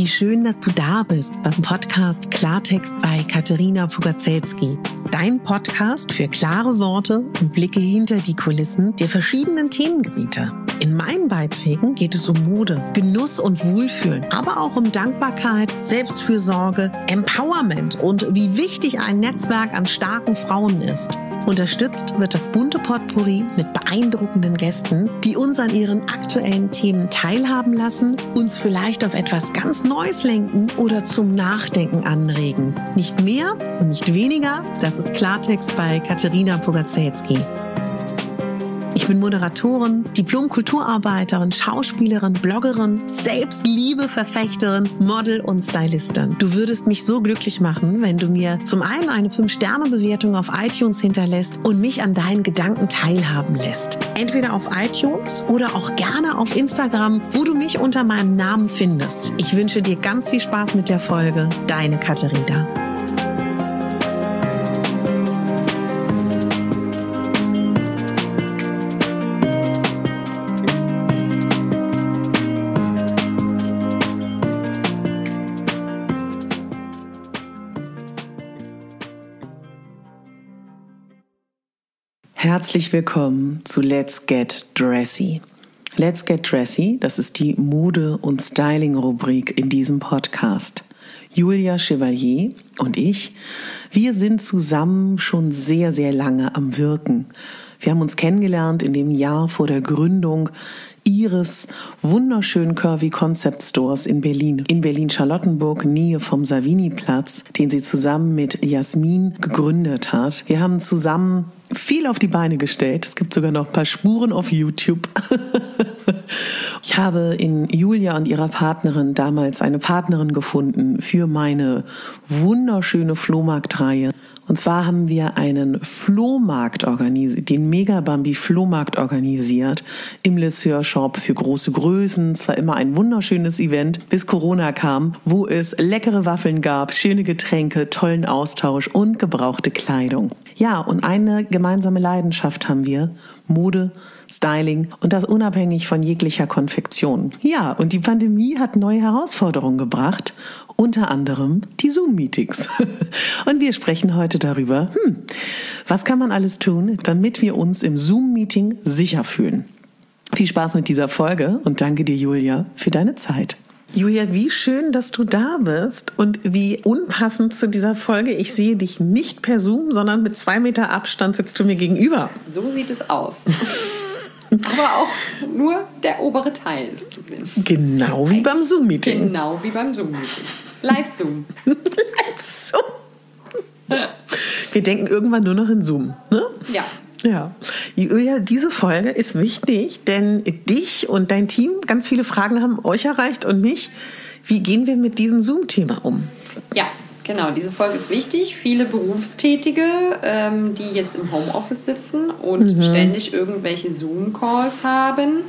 Wie schön, dass du da bist beim Podcast Klartext bei Katerina Pugacelski. Dein Podcast für klare Worte und Blicke hinter die Kulissen der verschiedenen Themengebiete. In meinen Beiträgen geht es um Mode, Genuss und Wohlfühlen, aber auch um Dankbarkeit, Selbstfürsorge, Empowerment und wie wichtig ein Netzwerk an starken Frauen ist. Unterstützt wird das bunte Potpourri mit beeindruckenden Gästen, die uns an ihren aktuellen Themen teilhaben lassen, uns vielleicht auf etwas ganz Neues lenken oder zum Nachdenken anregen. Nicht mehr und nicht weniger, das ist Klartext bei Katerina Pugacelski. Ich bin Moderatorin, Diplom-Kulturarbeiterin, Schauspielerin, Bloggerin, Selbstliebe-Verfechterin, Model und Stylistin. Du würdest mich so glücklich machen, wenn du mir zum einen eine 5-Sterne-Bewertung auf iTunes hinterlässt und mich an deinen Gedanken teilhaben lässt. Entweder auf iTunes oder auch gerne auf Instagram, wo du mich unter meinem Namen findest. Ich wünsche dir ganz viel Spaß mit der Folge. Deine Katerina. Herzlich willkommen zu Let's Get Dressy. Let's Get Dressy, das ist die Mode- und Styling-Rubrik in diesem Podcast. Julia Chevalier und ich, wir sind zusammen schon sehr, sehr lange am Wirken. Wir haben uns kennengelernt in dem Jahr vor der Gründung ihres wunderschönen Curvy Concept Stores in Berlin-Charlottenburg, Nähe vom Savini-Platz, den sie zusammen mit Jasmin gegründet hat. Wir haben zusammen viel auf die Beine gestellt. Es gibt sogar noch ein paar Spuren auf YouTube. Ich habe in Julia und ihrer Partnerin damals eine Partnerin gefunden für meine wunderschöne Flohmarktreihe. Und zwar haben wir einen Flohmarkt organisiert, den Megabambi Flohmarkt organisiert im Le Sueur Shop für große Größen. Es war immer ein wunderschönes Event, bis Corona kam, wo es leckere Waffeln gab, schöne Getränke, tollen Austausch und gebrauchte Kleidung. Ja, und eine gemeinsame Leidenschaft haben wir: Mode, Styling, und das unabhängig von jeglicher Konfektion. Ja, und die Pandemie hat neue Herausforderungen gebracht, unter anderem die Zoom-Meetings. Und wir sprechen heute darüber, was kann man alles tun, damit wir uns im Zoom-Meeting sicher fühlen. Viel Spaß mit dieser Folge und danke dir, Julia, für deine Zeit. Julia, wie schön, dass du da bist und wie unpassend zu dieser Folge. Ich sehe dich nicht per Zoom, sondern mit 2 Meter Abstand sitzt du mir gegenüber. So sieht es aus. Aber auch nur der obere Teil ist zu sehen. Genau wie beim Zoom-Meeting. Genau wie beim Zoom-Meeting. Live-Zoom. Live-Zoom. Wir denken irgendwann nur noch in Zoom, ne? Ja. Ja, Julia, diese Folge ist wichtig, denn dich und dein Team, ganz viele Fragen haben euch erreicht und mich. Wie gehen wir mit diesem Zoom-Thema um? Ja, genau, diese Folge ist wichtig. Viele Berufstätige, die jetzt im Homeoffice sitzen und ständig irgendwelche Zoom-Calls haben.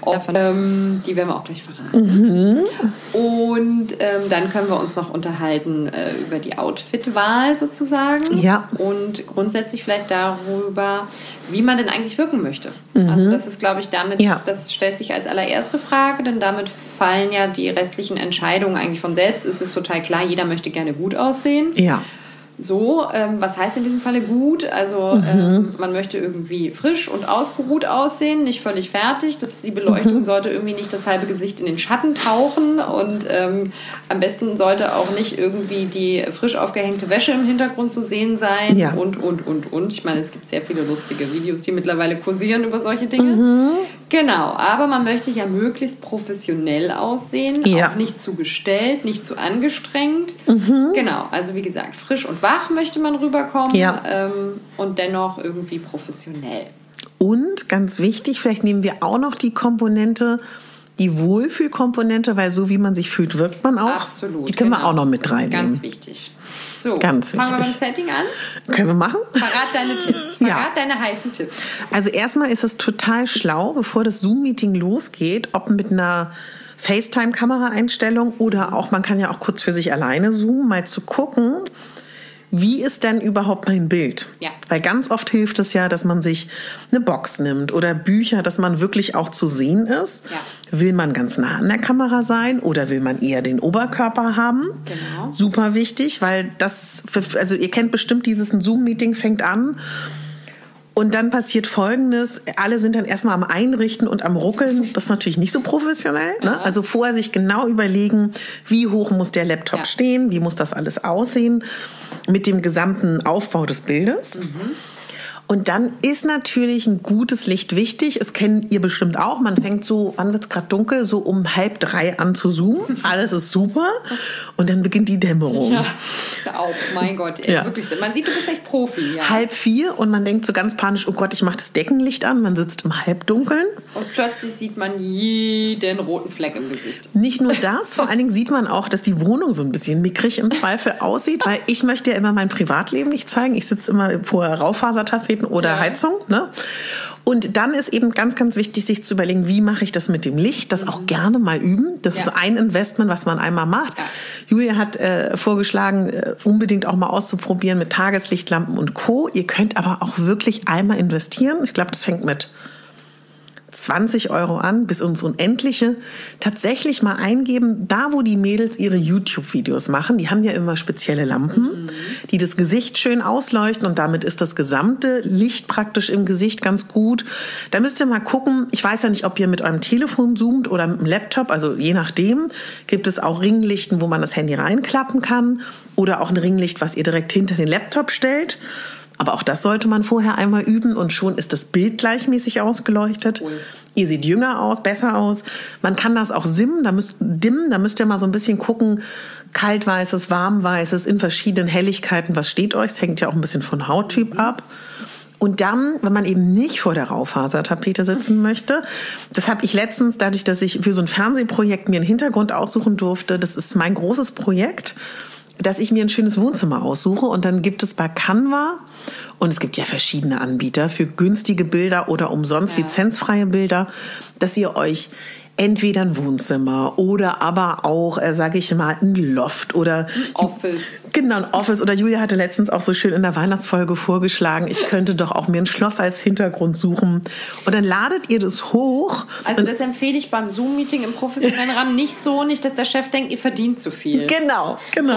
Die werden wir auch gleich verraten. Und dann können wir uns noch unterhalten über die Outfit-Wahl sozusagen. Ja. Und grundsätzlich vielleicht darüber, wie man denn eigentlich wirken möchte. Also das ist, glaube ich, das stellt sich als allererste Frage, denn damit fallen ja die restlichen Entscheidungen eigentlich von selbst. Es ist total klar, jeder möchte gerne gut aussehen. Ja. So, was heißt in diesem Falle gut? Also man möchte irgendwie frisch und ausgeruht aussehen, nicht völlig fertig. Die Beleuchtung sollte irgendwie nicht das halbe Gesicht in den Schatten tauchen und am besten sollte auch nicht irgendwie die frisch aufgehängte Wäsche im Hintergrund zu sehen sein. Ja. Und. Ich meine, es gibt sehr viele lustige Videos, die mittlerweile kursieren über solche Dinge. Genau, aber man möchte ja möglichst professionell aussehen, auch nicht zu gestellt, nicht zu angestrengt. Genau, also wie gesagt, frisch und wach möchte man rüberkommen und dennoch irgendwie professionell. Und ganz wichtig, vielleicht nehmen wir auch noch die Komponente, die Wohlfühlkomponente, weil so wie man sich fühlt, wirkt man auch. Absolut. Die können wir auch noch mit reinnehmen. Ganz wichtig. So, fangen wir beim Setting an? Können wir machen? Verrat deine Tipps. Verrat deine heißen Tipps. Also erstmal ist es total schlau, bevor das Zoom-Meeting losgeht, ob mit einer FaceTime-Kameraeinstellung oder auch, man kann ja auch kurz für sich alleine zoomen, mal zu gucken, wie ist denn überhaupt mein Bild? Ja. Weil ganz oft hilft es ja, dass man sich eine Box nimmt oder Bücher, dass man wirklich auch zu sehen ist. Ja. Will man ganz nah an der Kamera sein oder will man eher den Oberkörper haben? Genau. Super wichtig, weil also ihr kennt bestimmt ein Zoom-Meeting fängt an. Und dann passiert Folgendes, alle sind dann erstmal am Einrichten und am Ruckeln. Das ist natürlich nicht so professionell. Ne? Also vorher sich genau überlegen, wie hoch muss der Laptop stehen, wie muss das alles aussehen mit dem gesamten Aufbau des Bildes. Und dann ist natürlich ein gutes Licht wichtig. Das kennt ihr bestimmt auch. Man fängt so, wann wird es gerade dunkel, so um 2:30 an zu zoomen. Alles ist super. Und dann beginnt die Dämmerung. Ja, auch, mein Gott. Wirklich, man sieht, du bist echt Profi. Ja. 3:30 und man denkt so ganz panisch, oh Gott, ich mache das Deckenlicht an. Man sitzt im Halbdunkeln. Und plötzlich sieht man jeden roten Fleck im Gesicht. Nicht nur das, vor allen Dingen sieht man auch, dass die Wohnung so ein bisschen mickrig im Zweifel aussieht. Weil ich möchte ja immer mein Privatleben nicht zeigen. Ich sitze immer vor Raufasertapeten oder Heizung. Ne? Und dann ist eben ganz, ganz wichtig, sich zu überlegen, wie mache ich das mit dem Licht? Das auch gerne mal üben. Das ist ein Investment, was man einmal macht. Ja. Julia hat vorgeschlagen, unbedingt auch mal auszuprobieren mit Tageslichtlampen und Co. Ihr könnt aber auch wirklich einmal investieren. Ich glaube, das fängt mit 20 € an, bis ins Unendliche, tatsächlich mal eingeben, da wo die Mädels ihre YouTube-Videos machen, die haben ja immer spezielle Lampen, die das Gesicht schön ausleuchten und damit ist das gesamte Licht praktisch im Gesicht ganz gut. Da müsst ihr mal gucken, ich weiß ja nicht, ob ihr mit eurem Telefon zoomt oder mit dem Laptop, also je nachdem, gibt es auch Ringlichten, wo man das Handy reinklappen kann oder auch ein Ringlicht, was ihr direkt hinter den Laptop stellt. Aber auch das sollte man vorher einmal üben und schon ist das Bild gleichmäßig ausgeleuchtet. Cool. Ihr seht jünger aus, besser aus. Man kann das auch dimmen, da müsst ihr mal so ein bisschen gucken, kaltweißes, warmweißes, in verschiedenen Helligkeiten. Was steht euch? Es hängt ja auch ein bisschen von Hauttyp ab. Und dann, wenn man eben nicht vor der Raufasertapete sitzen möchte, das habe ich letztens, dadurch, dass ich für so ein Fernsehprojekt mir einen Hintergrund aussuchen durfte, das ist mein großes Projekt, dass ich mir ein schönes Wohnzimmer aussuche und dann gibt es bei Canva, und es gibt ja verschiedene Anbieter für günstige Bilder oder umsonst lizenzfreie Bilder, dass ihr euch entweder ein Wohnzimmer oder aber auch, sage ich mal, ein Loft oder ein Office. Genau, ein Office. Oder Julia hatte letztens auch so schön in der Weihnachtsfolge vorgeschlagen, ich könnte doch auch mir ein Schloss als Hintergrund suchen. Und dann ladet ihr das hoch. Also das empfehle ich beim Zoom-Meeting im professionellen Rahmen nicht, dass der Chef denkt, ihr verdient zu viel. Genau.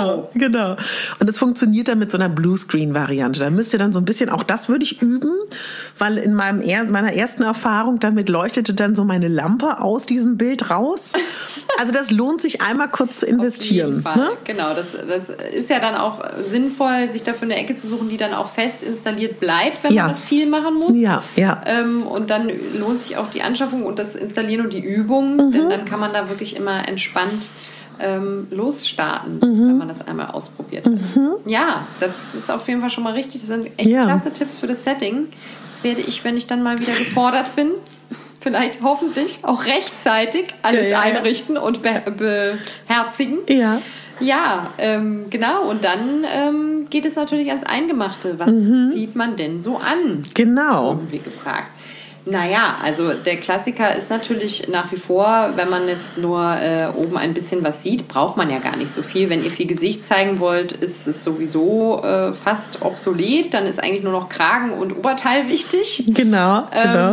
Und das funktioniert dann mit so einer Bluescreen-Variante. Da müsst ihr dann so ein bisschen, auch das würde ich üben, weil in meiner ersten Erfahrung damit leuchtete dann so meine Lampe aus diesem Bild raus. Also das lohnt sich einmal kurz zu investieren. Auf jeden Fall. Ne? Genau, das ist ja dann auch sinnvoll, sich dafür eine Ecke zu suchen, die dann auch fest installiert bleibt, wenn man das viel machen muss. Ja. Und dann lohnt sich auch die Anschaffung und das Installieren und die Übung, denn dann kann man da wirklich immer entspannt losstarten, wenn man das einmal ausprobiert hat. Ja, das ist auf jeden Fall schon mal richtig. Das sind echt klasse Tipps für das Setting. Das werde ich, wenn ich dann mal wieder gefordert bin, vielleicht hoffentlich auch rechtzeitig alles einrichten und beherzigen. Ja, genau. Und dann geht es natürlich ans Eingemachte. Was zieht man denn so an? Genau. Wurden wir gefragt. Naja, also der Klassiker ist natürlich nach wie vor, wenn man jetzt nur oben ein bisschen was sieht, braucht man ja gar nicht so viel. Wenn ihr viel Gesicht zeigen wollt, ist es sowieso fast obsolet. Dann ist eigentlich nur noch Kragen und Oberteil wichtig. Genau.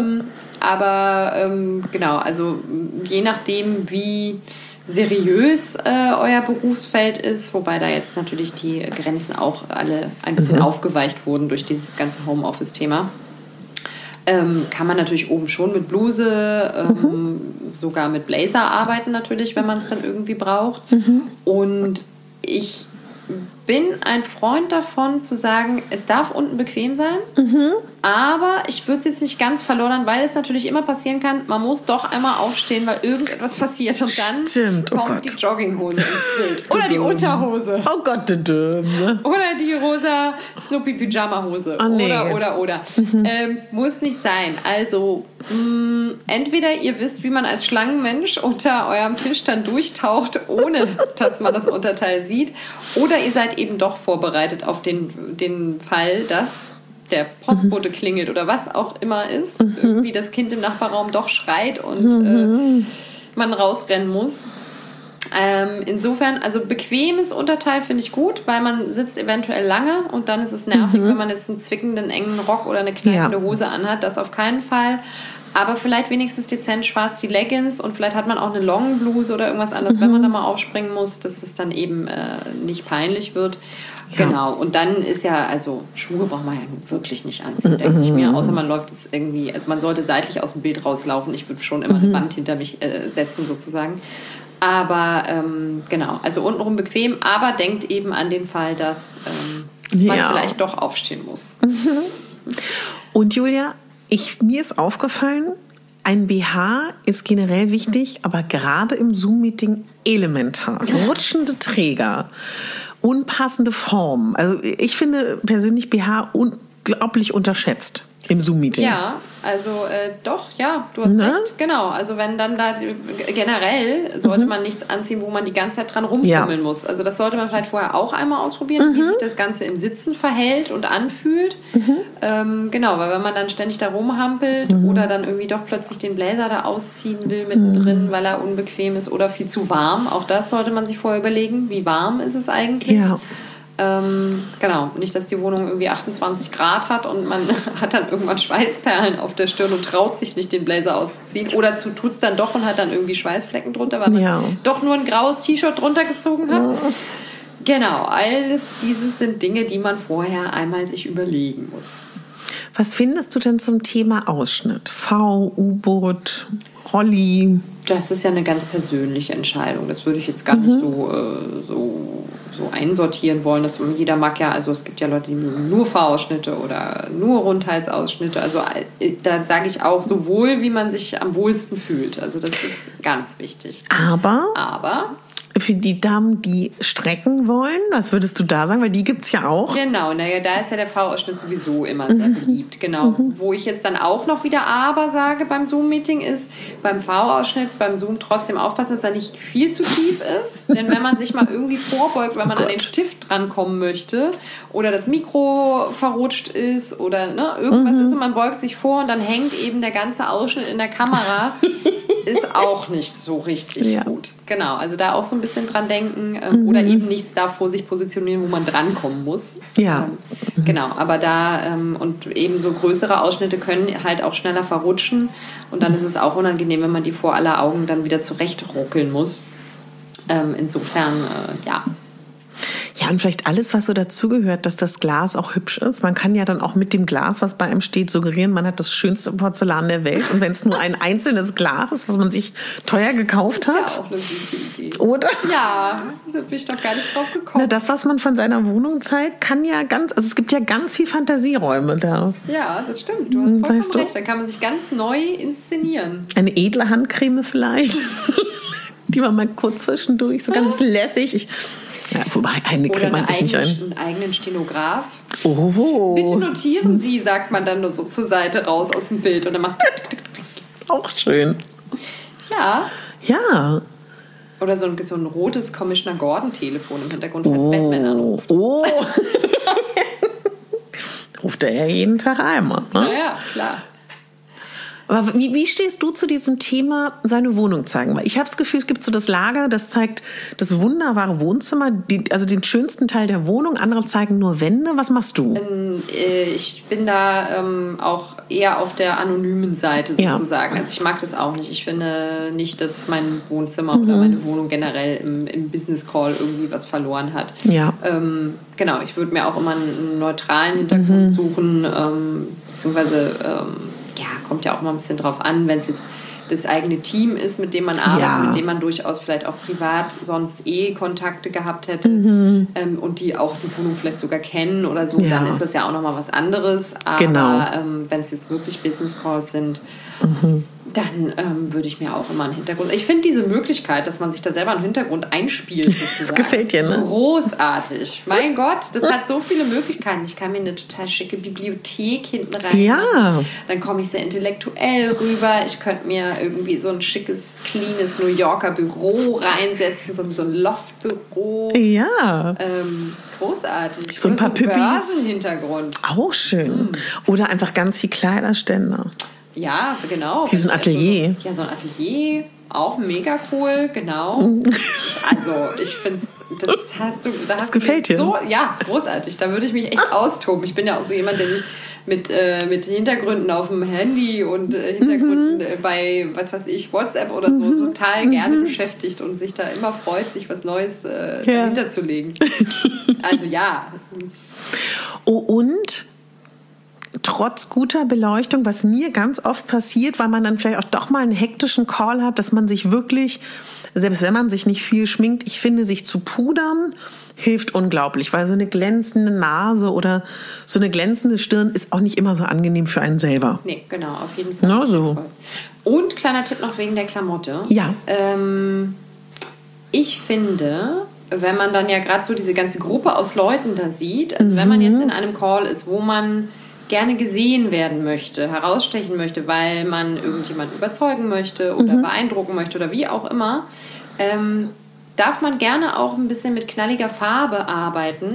Aber genau, also je nachdem, wie seriös euer Berufsfeld ist, wobei da jetzt natürlich die Grenzen auch alle ein bisschen aufgeweicht wurden durch dieses ganze Homeoffice-Thema, kann man natürlich oben schon mit Bluse, sogar mit Blazer arbeiten natürlich, wenn man es dann irgendwie braucht. Und ich bin ein Freund davon, zu sagen, es darf unten bequem sein, aber ich würde es jetzt nicht ganz verloren, weil es natürlich immer passieren kann, man muss doch einmal aufstehen, weil irgendetwas passiert und dann kommt die Jogginghose ins Bild. Oder die Unterhose. Oh Gott, oder die rosa Snoopy-Pyjama-Hose. Oh, nee. Oder. Muss nicht sein. Also, entweder ihr wisst, wie man als Schlangenmensch unter eurem Tisch dann durchtaucht, ohne dass man das Unterteil sieht, oder ihr seid eben doch vorbereitet auf den Fall, dass der Postbote klingelt oder was auch immer ist, irgendwie das Kind im Nachbarraum doch schreit und man rausrennen muss. Insofern, also bequemes Unterteil finde ich gut, weil man sitzt eventuell lange und dann ist es nervig, wenn man jetzt einen zwickenden, engen Rock oder eine kneifende Hose anhat. Das auf keinen Fall. Aber vielleicht wenigstens dezent schwarz die Leggings und vielleicht hat man auch eine Longbluse oder irgendwas anderes, wenn man da mal aufspringen muss, dass es dann eben nicht peinlich wird. Ja. Genau, und dann ist ja, also Schuhe braucht man ja nun wirklich nicht anziehen, denke ich mir, außer man läuft jetzt irgendwie, also man sollte seitlich aus dem Bild rauslaufen, ich würde schon immer eine Wand hinter mich setzen sozusagen. Aber genau, also untenrum bequem, aber denkt eben an den Fall, dass man vielleicht doch aufstehen muss. Und Julia, mir ist aufgefallen, ein BH ist generell wichtig, aber gerade im Zoom-Meeting elementar. Rutschende Träger, unpassende Formen. Also ich finde persönlich BH unglaublich unterschätzt im Zoom-Meeting. Ja, also doch, ja, du hast recht. Genau, also wenn dann da generell sollte man nichts anziehen, wo man die ganze Zeit dran rumfummeln muss. Also das sollte man vielleicht vorher auch einmal ausprobieren, wie sich das Ganze im Sitzen verhält und anfühlt. Genau, weil wenn man dann ständig da rumhampelt oder dann irgendwie doch plötzlich den Blazer da ausziehen will mittendrin, weil er unbequem ist oder viel zu warm, auch das sollte man sich vorher überlegen, wie warm ist es eigentlich. Ja. Genau, nicht, dass die Wohnung irgendwie 28 Grad hat und man hat dann irgendwann Schweißperlen auf der Stirn und traut sich nicht, den Blazer auszuziehen. Oder tut es dann doch und hat dann irgendwie Schweißflecken drunter, weil man doch nur ein graues T-Shirt drunter gezogen hat. Genau, alles dieses sind Dinge, die man vorher einmal sich überlegen muss. Was findest du denn zum Thema Ausschnitt? V, U-Boot, Rolli? Das ist ja eine ganz persönliche Entscheidung. Das würde ich jetzt gar nicht so einsortieren wollen. Dass jeder mag ja, also es gibt ja Leute, die mögen nur V-Ausschnitte oder nur Rundhalsausschnitte. Also da sage ich auch, sowohl wie man sich am wohlsten fühlt. Also das ist ganz wichtig. Aber für die Damen, die strecken wollen, was würdest du da sagen? Weil die gibt es ja auch. Genau, naja, da ist ja der V-Ausschnitt sowieso immer sehr beliebt. Genau. Wo ich jetzt dann auch noch wieder aber sage beim Zoom-Meeting ist, beim V-Ausschnitt, beim Zoom trotzdem aufpassen, dass er nicht viel zu tief ist. Denn wenn man sich mal irgendwie vorbeugt, weil man an den Stift drankommen möchte oder das Mikro verrutscht ist oder irgendwas ist und man beugt sich vor und dann hängt eben der ganze Ausschnitt in der Kamera, ist auch nicht so richtig gut. Genau, also da auch so ein bisschen dran denken oder eben nichts da vor sich positionieren, wo man drankommen muss. Ja. Genau, aber da und eben so größere Ausschnitte können halt auch schneller verrutschen und dann ist es auch unangenehm, wenn man die vor aller Augen dann wieder zurechtruckeln muss. Insofern, ja. Ja, und vielleicht alles, was so dazugehört, dass das Glas auch hübsch ist. Man kann ja dann auch mit dem Glas, was bei einem steht, suggerieren, man hat das schönste Porzellan der Welt. Und wenn es nur ein einzelnes Glas ist, was man sich teuer gekauft hat. Das ist ja auch eine süße Idee. Oder? Ja, da bin ich doch gar nicht drauf gekommen. Na, das, was man von seiner Wohnung zeigt, kann ja also es gibt ja ganz viel Fantasieräume da. Ja, das stimmt. Du hast vollkommen recht. Da kann man sich ganz neu inszenienen. Eine edle Handcreme vielleicht, die man mal kurz zwischendurch, so ganz lässig. Ja, wobei, eine kriegt man sich nicht ein. Einen eigenen Stenograf. Oh. Bitte notieren Sie, sagt man dann nur so zur Seite raus aus dem Bild und dann macht auch schön. Ja. Ja. Oder so ein rotes Commissioner Gordon-Telefon im Hintergrund, falls Batman anruft. Oh. Ruft er ja jeden Tag einmal. Ne? Ja, klar. Aber wie stehst du zu diesem Thema, seine Wohnung zeigen? Weil ich habe das Gefühl, es gibt so das Lager, das zeigt das wunderbare Wohnzimmer, also den schönsten Teil der Wohnung. Andere zeigen nur Wände. Was machst du? Ich bin da auch eher auf der anonymen Seite sozusagen. Also ich mag das auch nicht. Ich finde nicht, dass mein Wohnzimmer oder meine Wohnung generell im Business Call irgendwie was verloren hat. Ja. Genau, ich würde mir auch immer einen neutralen Hintergrund suchen, beziehungsweise kommt ja auch mal ein bisschen drauf an, wenn es jetzt das eigene Team ist, mit dem man arbeitet, mit dem man durchaus vielleicht auch privat sonst Kontakte gehabt hätte und die auch die Wohnung vielleicht sogar kennen oder so, dann ist das ja auch nochmal was anderes. Aber wenn es jetzt wirklich Business Calls sind, dann würde ich mir auch immer einen Hintergrund... Ich finde diese Möglichkeit, dass man sich da selber einen Hintergrund einspielt, sozusagen, das gefällt dir, ne? Großartig. Mein Gott, das hat so viele Möglichkeiten. Ich kann mir eine total schicke Bibliothek hinten rein. Ja. Dann komme ich sehr intellektuell rüber. Ich könnte mir irgendwie so ein schickes, cleanes New Yorker Büro reinsetzen, so ein Loftbüro. Ja. Großartig. So ein paar Püppis. Börsenhintergrund. Auch schön. Oder einfach ganz viel Kleiderständer. Ja, genau. Wie so ein Atelier. So ein Atelier. Auch mega cool, genau. Also, ich finde es, das gefällt dir. So, ja, großartig. Da würde ich mich echt austoben. Ich bin ja auch so jemand, der sich mit Hintergründen auf dem Handy und Hintergründen bei, was weiß ich, WhatsApp oder so total gerne beschäftigt und sich da immer freut, sich was Neues dahinter zu legen. Also ja. Oh, und trotz guter Beleuchtung, was mir ganz oft passiert, weil man dann vielleicht auch doch mal einen hektischen Call hat, dass man sich wirklich, selbst wenn man sich nicht viel schminkt, ich finde, sich zu pudern hilft unglaublich, weil so eine glänzende Nase oder so eine glänzende Stirn ist auch nicht immer so angenehm für einen selber. Nee, genau, auf jeden Fall. No, so. Und kleiner Tipp noch wegen der Klamotte. Ja. Ich finde, wenn man dann ja gerade so diese ganze Gruppe aus Leuten da sieht, also wenn man jetzt in einem Call ist, wo man gerne gesehen werden möchte, herausstechen möchte, weil man irgendjemanden überzeugen möchte oder beeindrucken möchte oder wie auch immer, darf man gerne auch ein bisschen mit knalliger Farbe arbeiten,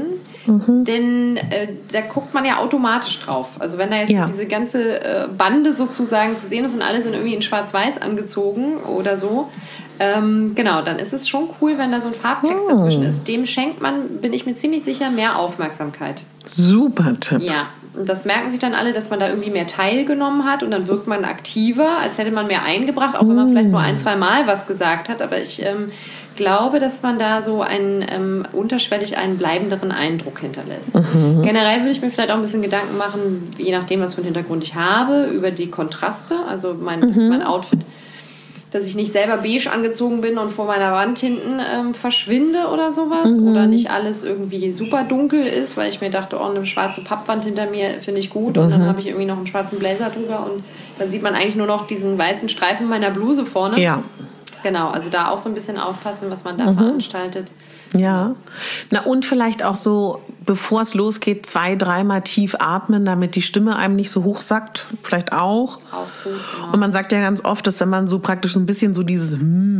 denn da guckt man ja automatisch drauf. Also wenn da jetzt diese ganze Bande sozusagen zu sehen ist und alle sind irgendwie in schwarz-weiß angezogen oder so, genau, dann ist es schon cool, wenn da so ein Farbtext dazwischen ist. Dem schenkt man, bin ich mir ziemlich sicher, mehr Aufmerksamkeit. Super Tipp. Ja, und das merken sich dann alle, dass man da irgendwie mehr teilgenommen hat und dann wirkt man aktiver, als hätte man mehr eingebracht, auch wenn man vielleicht nur 1-2 Mal was gesagt hat. Aber ich glaube, dass man da so unterschwellig einen bleibenderen Eindruck hinterlässt. Generell würde ich mir vielleicht auch ein bisschen Gedanken machen, je nachdem, was für einen Hintergrund ich habe, über die Kontraste. Also mein Outfit, dass ich nicht selber beige angezogen bin und vor meiner Wand hinten verschwinde oder sowas. Oder nicht alles irgendwie super dunkel ist, weil ich mir dachte, oh, eine schwarze Pappwand hinter mir finde ich gut. Und dann habe ich irgendwie noch einen schwarzen Blazer drüber und dann sieht man eigentlich nur noch diesen weißen Streifen meiner Bluse vorne. Ja. Genau, also da auch so ein bisschen aufpassen, was man da veranstaltet. Ja, na und vielleicht auch so, bevor es losgeht, 2-3 Mal tief atmen, damit die Stimme einem nicht so hoch sackt, vielleicht auch. Auch gut, genau. Und man sagt ja ganz oft, dass wenn man so praktisch so ein bisschen so dieses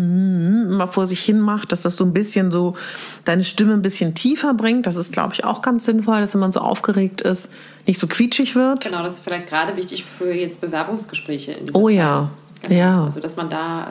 mal vor sich hin macht, dass das so ein bisschen so deine Stimme ein bisschen tiefer bringt. Das ist, glaube ich, auch ganz sinnvoll, dass wenn man so aufgeregt ist, nicht so quietschig wird. Genau, das ist vielleicht gerade wichtig für jetzt Bewerbungsgespräche in dieser Oh Zeit. ja, Genau. ja. Also dass man da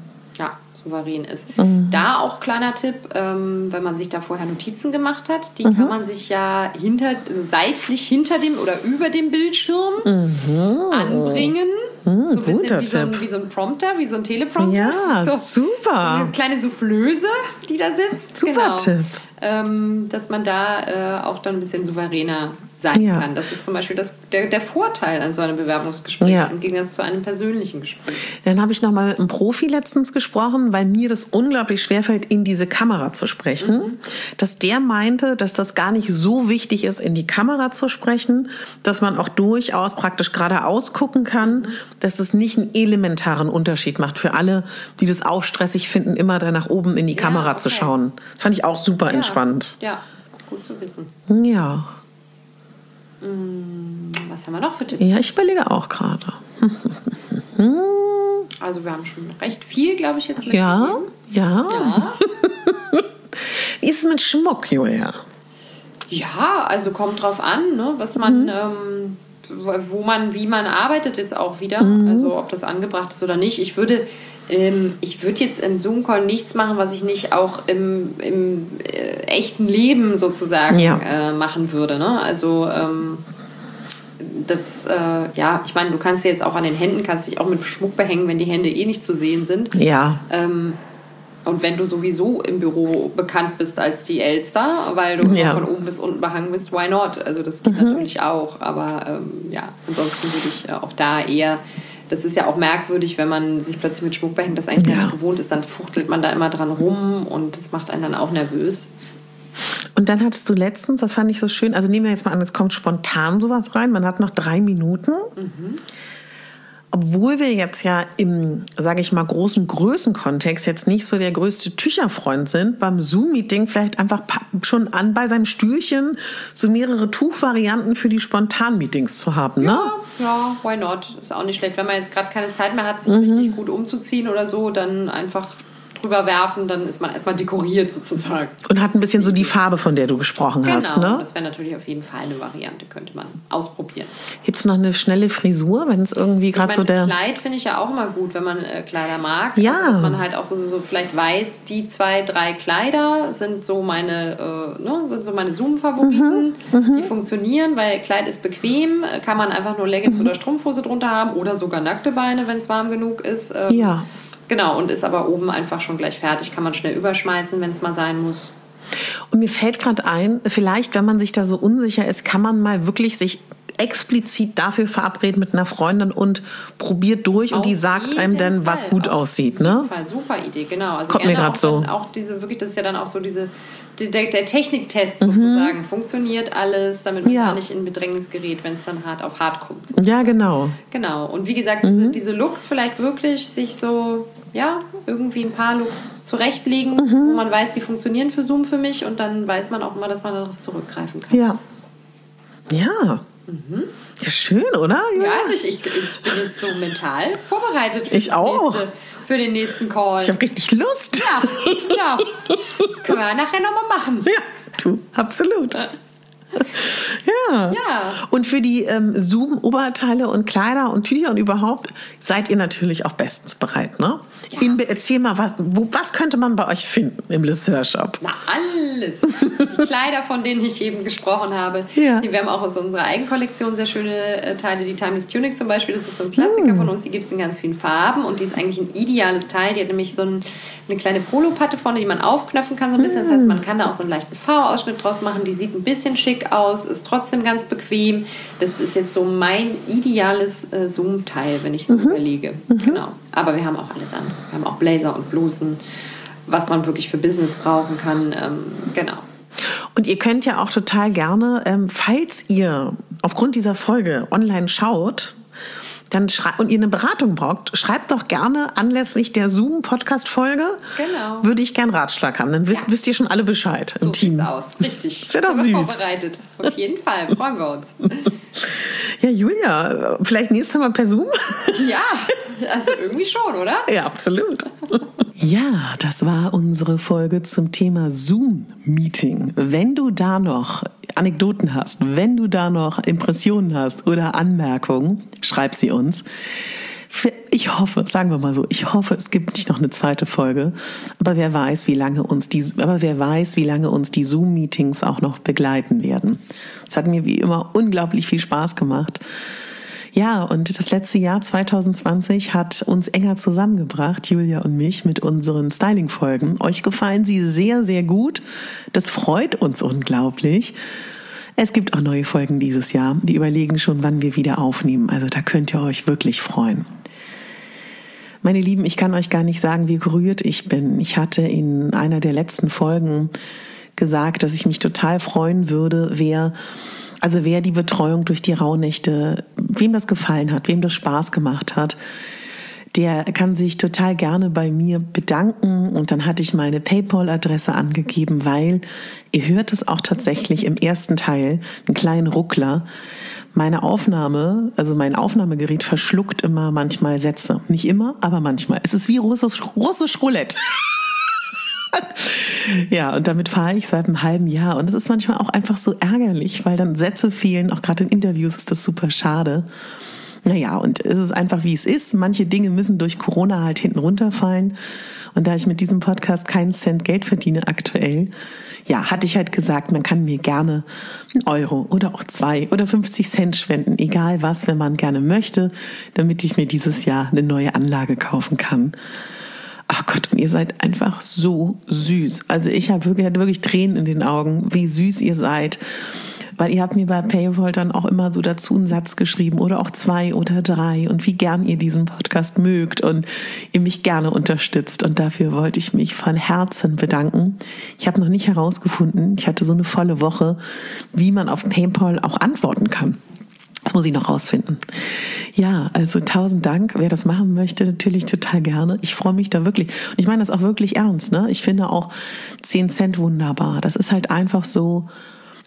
souverän ist. Da auch kleiner Tipp, wenn man sich da vorher Notizen gemacht hat, die kann man sich ja seitlich hinter dem oder über dem Bildschirm anbringen. So ein bisschen wie so ein Prompter, wie so ein Teleprompter. Ja, so, super. So eine kleine Soufflöse, die da sitzt. Super Tipp. Dass man da auch dann ein bisschen souveräner sein kann. Das ist zum Beispiel der Vorteil an so einem Bewerbungsgespräch im Gegensatz zu einem persönlichen Gespräch. Dann habe ich noch mal mit einem Profi letztens gesprochen, weil mir das unglaublich schwerfällt, in diese Kamera zu sprechen. Dass der meinte, dass das gar nicht so wichtig ist, in die Kamera zu sprechen, dass man auch durchaus praktisch geradeaus gucken kann, dass das nicht einen elementaren Unterschied macht für alle, die das auch stressig finden, immer da nach oben in die Kamera zu schauen. Das fand ich auch super entspannt. Ja, gut zu wissen. Ja. Was haben wir noch für Tipps? Ja, ich überlege auch gerade. Also wir haben schon recht viel, glaube ich, jetzt mitgegeben. Ja. Wie ist es mit Schmuck, Julia? Ja, also kommt drauf an, ne, was man, wie man arbeitet jetzt auch wieder. Also ob das angebracht ist oder nicht. Ich würde jetzt im Zoom-Call nichts machen, was ich nicht auch im echten Leben sozusagen machen würde. Ne? Also ich meine, du kannst jetzt auch an den Händen, kannst dich auch mit Schmuck behängen, wenn die Hände eh nicht zu sehen sind. Ja. Und wenn du sowieso im Büro bekannt bist als die Elster, weil du von oben bis unten behangen bist, why not? Also das geht natürlich auch. Aber ansonsten würde ich auch da eher... Das ist ja auch merkwürdig, wenn man sich plötzlich mit Schmuck behängt, das eigentlich nicht gewohnt ist, dann fuchtelt man da immer dran rum und das macht einen dann auch nervös. Und dann hattest du letztens, das fand ich so schön, also nehmen wir jetzt mal an, jetzt kommt spontan sowas rein, man hat noch 3 Minuten. Obwohl wir jetzt ja im, sage ich mal, großen Größenkontext jetzt nicht so der größte Tücherfreund sind, beim Zoom-Meeting vielleicht einfach schon bei seinem Stühlchen so mehrere Tuchvarianten für die Spontan-Meetings zu haben, ne? Ja, why not? Ist auch nicht schlecht. Wenn man jetzt gerade keine Zeit mehr hat, sich richtig gut umzuziehen oder so, dann einfach drüber werfen, dann ist man erstmal dekoriert sozusagen. Und hat ein bisschen so die Farbe, von der du gesprochen hast, ne? Genau, das wäre natürlich auf jeden Fall eine Variante, könnte man ausprobieren. Gibt es noch eine schnelle Frisur, wenn es irgendwie gerade so der... Kleid finde ich ja auch immer gut, wenn man Kleider mag. Ja. Also, dass man halt auch so vielleicht weiß, die 2, 3 Kleider sind so meine Zoom-Favoriten. Die funktionieren, weil Kleid ist bequem, kann man einfach nur Leggings oder Strumpfhose drunter haben oder sogar nackte Beine, wenn es warm genug ist. Ja. Genau, und ist aber oben einfach schon gleich fertig, kann man schnell überschmeißen, wenn es mal sein muss. Und mir fällt gerade ein, vielleicht, wenn man sich da so unsicher ist, kann man mal wirklich sich explizit dafür verabreden mit einer Freundin und probiert durch und die sagt einem dann, was gut aussieht. Ne? Auf jeden Fall, super Idee, genau. Also kommt mir gerade so. Auch diese, wirklich, das ist ja dann auch so der Techniktest sozusagen. Funktioniert alles, damit man gar nicht in Bedrängnis gerät, wenn es dann hart auf hart kommt. Ja, genau. Genau. Und wie gesagt, diese Looks vielleicht wirklich sich so, irgendwie ein paar Looks zurechtlegen, wo man weiß, die funktionieren für Zoom für mich und dann weiß man auch immer, dass man darauf zurückgreifen kann. Ja. Ja. Ja, schön, oder? Ja, also ich bin jetzt so mental vorbereitet für den nächsten Call. Ich habe richtig Lust. Ja, genau. Können wir nachher nochmal machen. Ja, du, absolut. Ja. Und für die Zoom-Oberteile und Kleider und Tücher und überhaupt seid ihr natürlich auch bestens bereit, ne? Ja. Erzähl mal, was könnte man bei euch finden im Le Sœur Shop? Na, alles. Die Kleider, von denen ich eben gesprochen habe. Ja. Wir haben auch aus unserer Eigenkollektion sehr schöne Teile. Die Timeless Tunic zum Beispiel, das ist so ein Klassiker von uns. Die gibt es in ganz vielen Farben und die ist eigentlich ein ideales Teil. Die hat nämlich so eine kleine Polopatte vorne, die man aufknöpfen kann so ein bisschen. Das heißt, man kann da auch so einen leichten V-Ausschnitt draus machen. Die sieht ein bisschen schick aus, ist trotzdem ganz bequem. Das ist jetzt so mein ideales Zoom-Teil, wenn ich so überlege. Genau. Aber wir haben auch alles andere. Wir haben auch Blazer und Blusen, was man wirklich für Business brauchen kann. Genau. Und ihr könnt ja auch total gerne, falls ihr aufgrund dieser Folge online schaut, dann und ihr eine Beratung braucht, schreibt doch gerne anlässlich der Zoom-Podcast-Folge. Genau. Würde ich gern Ratschlag haben. Dann wisst ihr schon alle Bescheid im Team. So sieht's aus. Richtig. Das wäre doch süß. Vorbereitet. Auf jeden Fall. Freuen wir uns. Ja, Julia, vielleicht nächstes Mal per Zoom? Ja, also irgendwie schon, oder? Ja, absolut. Ja, das war unsere Folge zum Thema Zoom-Meeting. Wenn du da noch Anekdoten hast, wenn du da noch Impressionen hast oder Anmerkungen, schreib sie uns. Ich hoffe, sagen wir mal so, es gibt nicht noch eine zweite Folge, aber wer weiß, wie lange uns die Zoom-Meetings auch noch begleiten werden. Es hat mir wie immer unglaublich viel Spaß gemacht. Ja, und das letzte Jahr 2020 hat uns enger zusammengebracht, Julia und mich, mit unseren Styling-Folgen. Euch gefallen sie sehr, sehr gut. Das freut uns unglaublich. Es gibt auch neue Folgen dieses Jahr. Wir überlegen schon, wann wir wieder aufnehmen. Also da könnt ihr euch wirklich freuen. Meine Lieben, ich kann euch gar nicht sagen, wie gerührt ich bin. Ich hatte in einer der letzten Folgen gesagt, dass ich mich total freuen würde, wer wer die Betreuung durch die Rauhnächte, wem das gefallen hat, wem das Spaß gemacht hat, der kann sich total gerne bei mir bedanken. Und dann hatte ich meine PayPal-Adresse angegeben, weil ihr hört es auch tatsächlich im ersten Teil, einen kleinen Ruckler. Meine Aufnahme, also mein Aufnahmegerät verschluckt immer manchmal Sätze. Nicht immer, aber manchmal. Es ist wie russisch Roulette. Ja, und damit fahre ich seit einem halben Jahr. Und es ist manchmal auch einfach so ärgerlich, weil dann Sätze fehlen. Auch gerade in Interviews ist das super schade. Naja, und es ist einfach, wie es ist. Manche Dinge müssen durch Corona halt hinten runterfallen. Und da ich mit diesem Podcast keinen Cent Geld verdiene aktuell, ja, hatte ich halt gesagt, man kann mir gerne €1 oder auch 2 oder 50 Cent spenden, egal was, wenn man gerne möchte, damit ich mir dieses Jahr eine neue Anlage kaufen kann. Ach Gott, und ihr seid einfach so süß. Also ich hatte wirklich Tränen in den Augen, wie süß ihr seid. Weil ihr habt mir bei PayPal dann auch immer so dazu einen Satz geschrieben oder auch 2 oder 3 und wie gern ihr diesen Podcast mögt und ihr mich gerne unterstützt. Und dafür wollte ich mich von Herzen bedanken. Ich habe noch nicht herausgefunden, ich hatte so eine volle Woche, wie man auf PayPal auch antworten kann. Das muss ich noch rausfinden. Ja, also 1000 Dank. Wer das machen möchte, natürlich total gerne. Ich freue mich da wirklich. Und ich meine das auch wirklich ernst, ne? Ich finde auch 10 Cent wunderbar. Das ist halt einfach so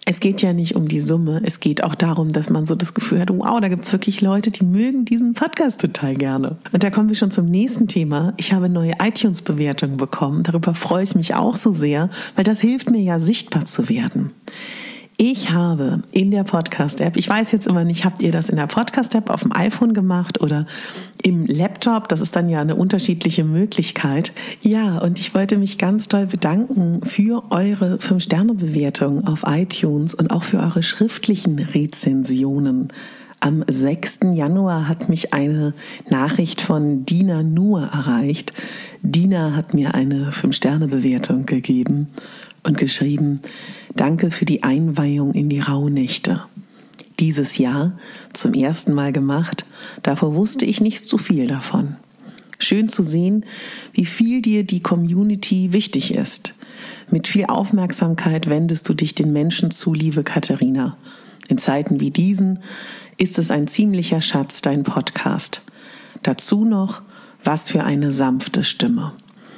es geht ja nicht um die Summe, es geht auch darum, dass man so das Gefühl hat, wow, da gibt es wirklich Leute, die mögen diesen Podcast total gerne. Und da kommen wir schon zum nächsten Thema. Ich habe neue iTunes-Bewertungen bekommen. Darüber freue ich mich auch so sehr, weil das hilft mir ja, sichtbar zu werden. Ich habe in der Podcast-App, ich weiß jetzt immer nicht, habt ihr das in der Podcast-App auf dem iPhone gemacht oder im Laptop? Das ist dann ja eine unterschiedliche Möglichkeit. Ja, und ich wollte mich ganz doll bedanken für eure 5-Sterne-Bewertung auf iTunes und auch für eure schriftlichen Rezensionen. Am 6. Januar hat mich eine Nachricht von Dina Nur erreicht. Dina hat mir eine 5-Sterne-Bewertung gegeben und geschrieben: Danke für die Einweihung in die Rauhnächte. Dieses Jahr zum ersten Mal gemacht, davor wusste ich nicht so viel davon. Schön zu sehen, wie viel dir die Community wichtig ist. Mit viel Aufmerksamkeit wendest du dich den Menschen zu, liebe Katharina. In Zeiten wie diesen ist es ein ziemlicher Schatz, dein Podcast. Dazu noch, was für eine sanfte Stimme.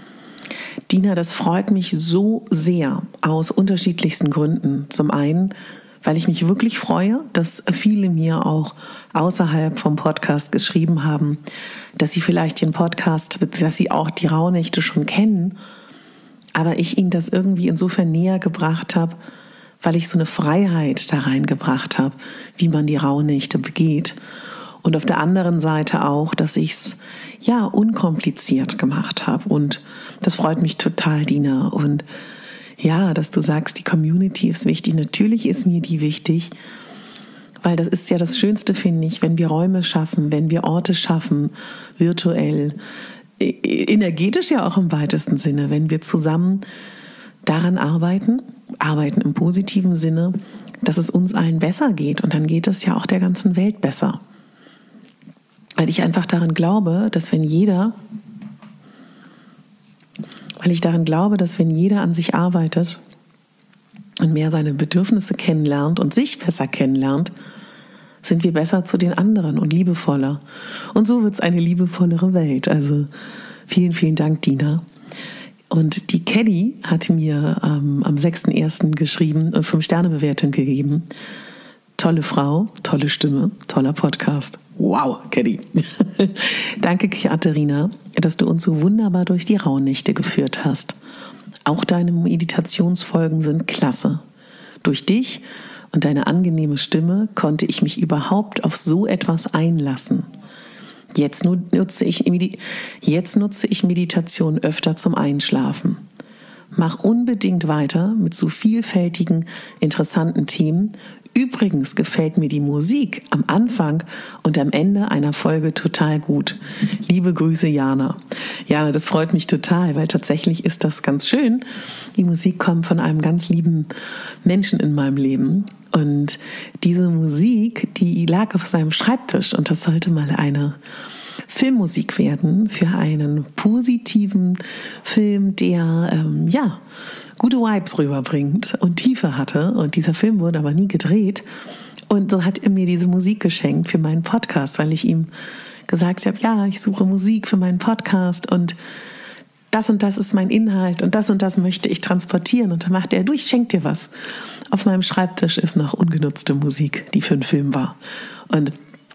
Dina, das freut mich so sehr aus unterschiedlichsten Gründen. Zum einen, weil ich mich wirklich freue, dass viele mir auch außerhalb vom Podcast geschrieben haben, dass sie vielleicht den Podcast, dass sie auch die Rauhnächte schon kennen, aber ich ihnen das irgendwie insofern näher gebracht habe, weil ich so eine Freiheit da reingebracht habe, wie man die Rauhnächte begeht. Und auf der anderen Seite auch, dass ich es ja unkompliziert gemacht habe. Und das freut mich total, Dina. Und ja, dass du sagst, die Community ist wichtig. Natürlich ist mir die wichtig, weil das ist ja das Schönste, finde ich, wenn wir Räume schaffen, wenn wir Orte schaffen, virtuell, energetisch ja auch im weitesten Sinne, wenn wir zusammen daran arbeiten im positiven Sinne, dass es uns allen besser geht. Und dann geht es ja auch der ganzen Welt besser. Weil ich einfach daran glaube, dass wenn jeder an sich arbeitet und mehr seine Bedürfnisse kennenlernt und sich besser kennenlernt, sind wir besser zu den anderen und liebevoller. Und so wird es eine liebevollere Welt. Also vielen, vielen Dank, Dina. Und die Kelly hat mir am 6.1. geschrieben und 5-Sterne-Bewertung gegeben. Tolle Frau, tolle Stimme, toller Podcast. Wow, Kelly. Danke, Katharina, dass du uns so wunderbar durch die Rauhnächte geführt hast. Auch deine Meditationsfolgen sind klasse. Durch dich und deine angenehme Stimme konnte ich mich überhaupt auf so etwas einlassen. Jetzt nutze ich Meditation öfter zum Einschlafen. Mach unbedingt weiter mit so vielfältigen, interessanten Themen. Übrigens gefällt mir die Musik am Anfang und am Ende einer Folge total gut. Liebe Grüße, Jana. Jana, das freut mich total, weil tatsächlich ist das ganz schön. Die Musik kommt von einem ganz lieben Menschen in meinem Leben. Und diese Musik, die lag auf seinem Schreibtisch und das sollte mal eine Filmmusik werden für einen positiven Film, der gute Vibes rüberbringt und Tiefe hatte. Und dieser Film wurde aber nie gedreht. Und so hat er mir diese Musik geschenkt für meinen Podcast, weil ich ihm gesagt habe, ja, ich suche Musik für meinen Podcast und das ist mein Inhalt und das möchte ich transportieren. Und dann macht er, du, ich schenke dir was. Auf meinem Schreibtisch ist noch ungenutzte Musik, die für einen Film war. Und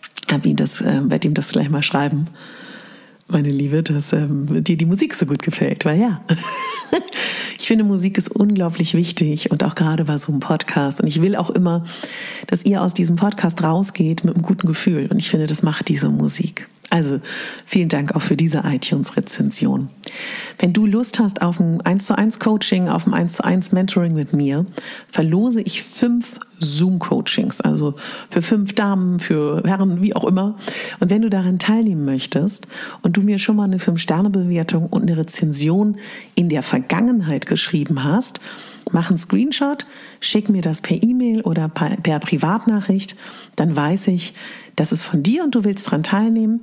werde ihm das gleich mal schreiben, meine Liebe, dass dir die Musik so gut gefällt. Weil ja, ich finde, Musik ist unglaublich wichtig und auch gerade bei so einem Podcast. Und ich will auch immer, dass ihr aus diesem Podcast rausgeht mit einem guten Gefühl. Und ich finde, das macht diese Musik. Also vielen Dank auch für diese iTunes-Rezension. Wenn du Lust hast auf ein 1:1 Coaching, auf ein 1:1 Mentoring mit mir, verlose ich 5 Zoom-Coachings, also für 5 Damen, für Herren, wie auch immer. Und wenn du daran teilnehmen möchtest und du mir schon mal eine 5-Sterne-Bewertung und eine Rezension in der Vergangenheit geschrieben hast, mach einen Screenshot, schick mir das per E-Mail oder per Privatnachricht, dann weiß ich, das ist von dir und du willst daran teilnehmen.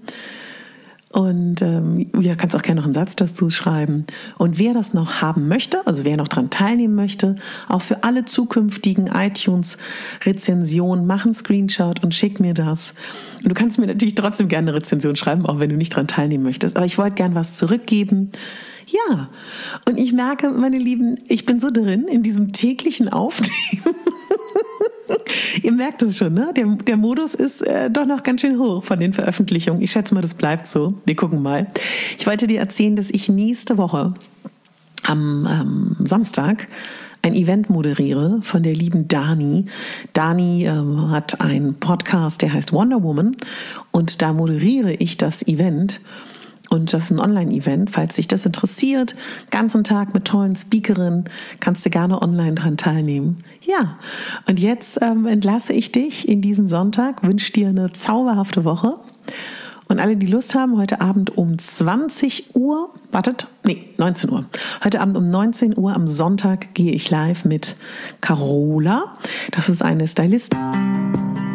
Und kannst auch gerne noch einen Satz dazu schreiben. Und wer das noch haben möchte, also wer noch daran teilnehmen möchte, auch für alle zukünftigen iTunes-Rezensionen, mach einen Screenshot und schick mir das. Und du kannst mir natürlich trotzdem gerne eine Rezension schreiben, auch wenn du nicht daran teilnehmen möchtest. Aber ich wollte gern was zurückgeben. Ja, und ich merke, meine Lieben, ich bin so drin in diesem täglichen Aufnehmen. Ihr merkt es schon, ne? Der Modus ist doch noch ganz schön hoch von den Veröffentlichungen. Ich schätze mal, das bleibt so. Wir gucken mal. Ich wollte dir erzählen, dass ich nächste Woche am Samstag ein Event moderiere von der lieben Dani. Dani hat einen Podcast, der heißt Wonder Woman, und da moderiere ich das Event. Und das ist ein Online-Event, falls dich das interessiert. Ganzen Tag mit tollen Speakerinnen, kannst du gerne online dran teilnehmen. Ja, und jetzt entlasse ich dich in diesen Sonntag, wünsche dir eine zauberhafte Woche. Und alle, die Lust haben, heute Abend um 19 Uhr, Heute Abend um 19 Uhr am Sonntag gehe ich live mit Carola. Das ist eine Stylistin.